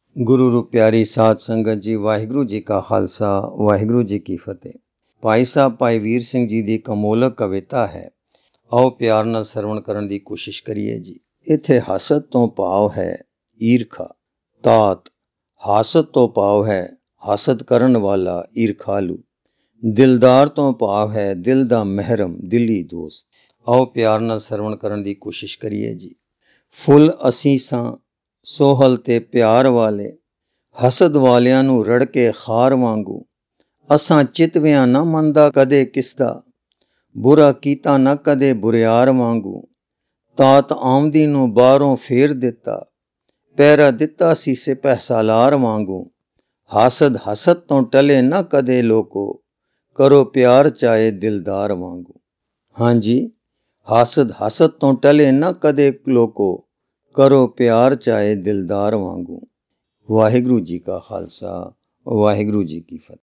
ਗੁਰੂ ਰੂ ਪਿਆਰੀ ਸਾਧ ਸੰਗਤ ਜੀ, ਵਾਹਿਗੁਰੂ ਜੀ ਕਾ ਖਾਲਸਾ, ਵਾਹਿਗੁਰੂ ਜੀ ਕੀ ਫਤਿਹ। ਭਾਈ ਸਾਹਿਬ ਭਾਈ ਵੀਰ ਸਿੰਘ ਜੀ ਦੀ ਇੱਕ ਅਮੋਲਕ ਕਵਿਤਾ ਹੈ। ਆਓ ਪਿਆਰ ਨਾਲ ਸਰਵਣ ਕਰਨ ਦੀ ਕੋਸ਼ਿਸ਼ ਕਰੀਏ ਜੀ। ਇੱਥੇ ਹਾਸਤ ਤੋਂ ਭਾਵ ਹੈ ਈਰਖਾ। ਤਾਤ ਹਾਸਤ ਤੋਂ ਭਾਵ ਹੈ ਹਾਸਤ ਕਰਨ ਵਾਲਾ ਈਰਖਾਲੂ। ਦਿਲਦਾਰ ਤੋਂ ਭਾਵ ਹੈ ਦਿਲ ਦਾ ਮਹਿਰਮ, ਦਿਲੀ ਦੋਸਤ। ਆਓ ਪਿਆਰ ਨਾਲ ਸਰਵਣ ਕਰਨ ਦੀ ਕੋਸ਼ਿਸ਼ ਕਰੀਏ ਜੀ। ਫੁੱਲ ਅਸੀਂ ਸਾਂ ਸੋਹਲ ਤੇ ਪਿਆਰ ਵਾਲੇ, ਹਸਦ ਵਾਲਿਆਂ ਨੂੰ ਰੜ ਕੇ ਖਾਰ ਵਾਂਗੂ। ਅਸਾਂ ਚਿਤਵਿਆਂ ਨਾ ਮੰਨਦਾ ਕਦੇ ਕਿਸਦਾ, ਬੁਰਾ ਕੀਤਾ ਨਾ ਕਦੇ ਬੁਰਿਆਰ ਵਾਂਗੂ। ਤਾਤ ਆਮਦੀ ਨੂੰ ਬਾਹਰੋਂ ਫੇਰ ਦਿੱਤਾ, ਪਹਿਰਾ ਦਿੱਤਾ ਸੀ ਸਿਪਾਹ ਸਾਲਾਰ ਵਾਂਗੂ। ਹਾਸਦ ਹਸਦ ਤੋਂ ਟਲੇ ਨਾ ਕਦੇ ਲੋਕੋ, ਕਰੋ ਪਿਆਰ ਚਾਹੇ ਦਿਲਦਾਰ ਵਾਂਗੂ। ਹਾਂਜੀ, ਹਾਸਦ ਹਸਦ ਤੋਂ ਟਲੇ ਨਾ ਕਦੇ ਲੋਕੋ, ਕਰੋ ਪਿਆਰ ਚਾਹੇ ਦਿਲਦਾਰ ਵਾਂਗੂ। ਵਾਹਿਗੁਰੂ ਜੀ ਕਾ ਖਾਲਸਾ, ਵਾਹਿਗੁਰੂ ਜੀ ਕੀ ਫਤਿਹ।